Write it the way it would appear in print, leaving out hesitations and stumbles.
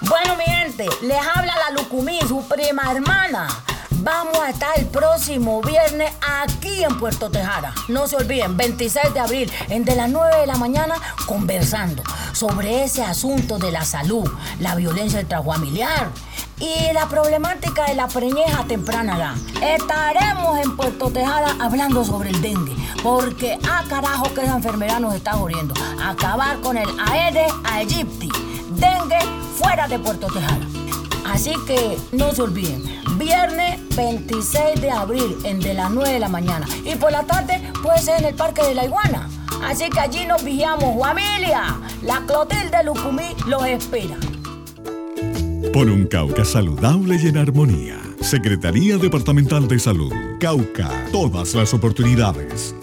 Bueno, mi gente, les habla la Lucumí, su prima hermana. Vamos a estar el próximo viernes aquí en Puerto Tejada. No se olviden, 26 de abril, de las 9 de la mañana, conversando sobre ese asunto de la salud, la violencia intrafamiliar y la problemática de la preñez a temprana edad. Estaremos en Puerto Tejada hablando sobre el dengue, porque carajo que esa enfermedad nos está jodiendo. Acabar con el Aedes aegypti. Dengue fuera de Puerto Tejada. Así que no se olviden, viernes 26 de abril, de las 9 de la mañana. Y por la tarde puede ser en el Parque de la Iguana. Así que allí nos vigilamos, familia. La Clotilde Lucumí los espera. Por un Cauca saludable y en armonía. Secretaría Departamental de Salud. Cauca, todas las oportunidades.